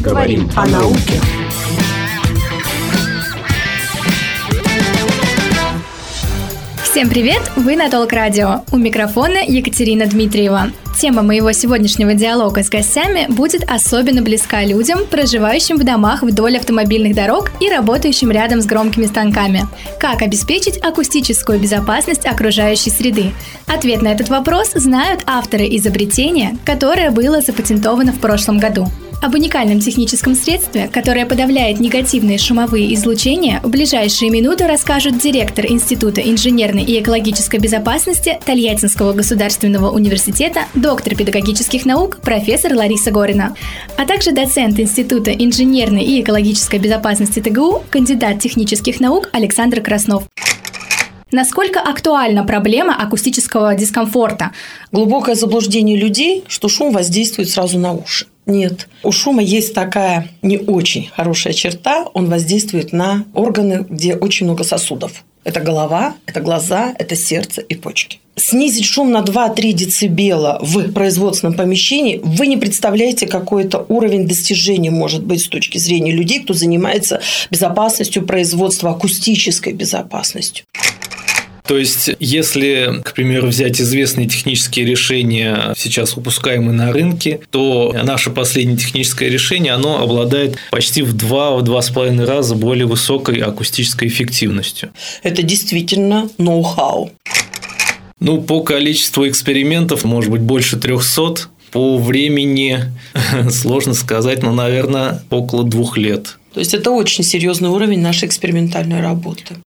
Говорим о науке. Всем привет! Вы на Толк Радио. У микрофона Екатерина Дмитриева. Тема моего сегодняшнего диалога с гостями будет особенно близка людям, проживающим в домах вдоль автомобильных дорог и работающим рядом с громкими станками. Как обеспечить акустическую безопасность окружающей среды? Ответ на этот вопрос знают авторы изобретения, которое было запатентовано в прошлом году. Об уникальном техническом средстве, которое подавляет негативные шумовые излучения, в ближайшие минуты расскажут директор Института инженерной и экологической безопасности Тольяттинского государственного университета, доктор педагогических наук, профессор Лариса Горина, а также доцент Института инженерной и экологической безопасности ТГУ, кандидат технических наук Александр Краснов. Насколько актуальна проблема акустического дискомфорта? Глубокое заблуждение людей, что шум воздействует сразу на уши. Нет. У шума есть такая не очень хорошая черта. Он воздействует на органы, где очень много сосудов. Это голова, это глаза, это сердце и почки. Снизить шум на 2-3 децибела в производственном помещении, вы не представляете, какой это уровень достижения может быть с точки зрения людей, кто занимается безопасностью производства, акустической безопасностью. То есть, если, к примеру, взять известные технические решения, сейчас выпускаемые на рынке, то наше последнее техническое решение, оно обладает почти в 2-2,5 раза более высокой акустической эффективностью. Это действительно ноу-хау. По количеству экспериментов, может быть, больше 300. По времени сложно сказать, но, наверное, около 2 лет. То есть, это очень серьезный уровень нашей экспериментальной работы.